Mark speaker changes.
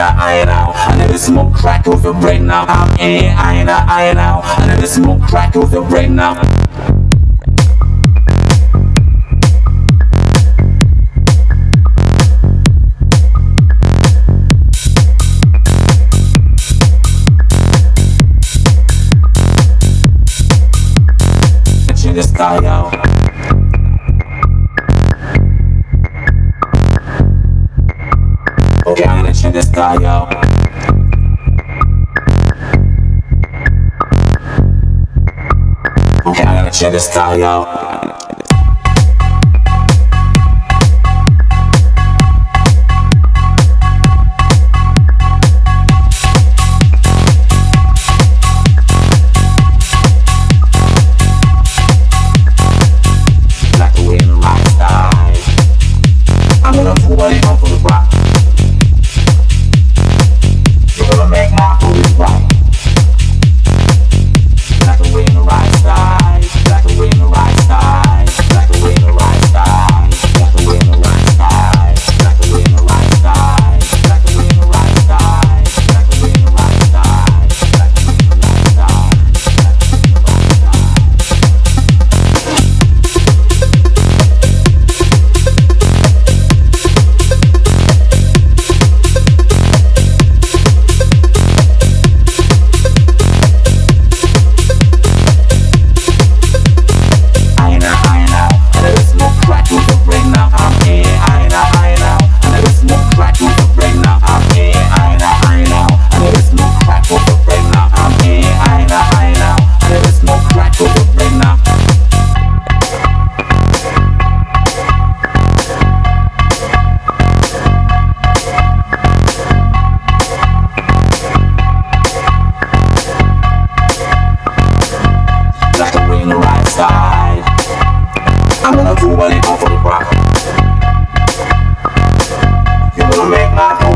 Speaker 1: I now. I never smoke crack with your brain now. I now. I never smoke crack with your brain now. In the sky, yo. Okay, I'm gonna check the sky, yo. Okay, I'm gonna check the sky, yo. I'm gonna do what it on for the rock. You're gonna make my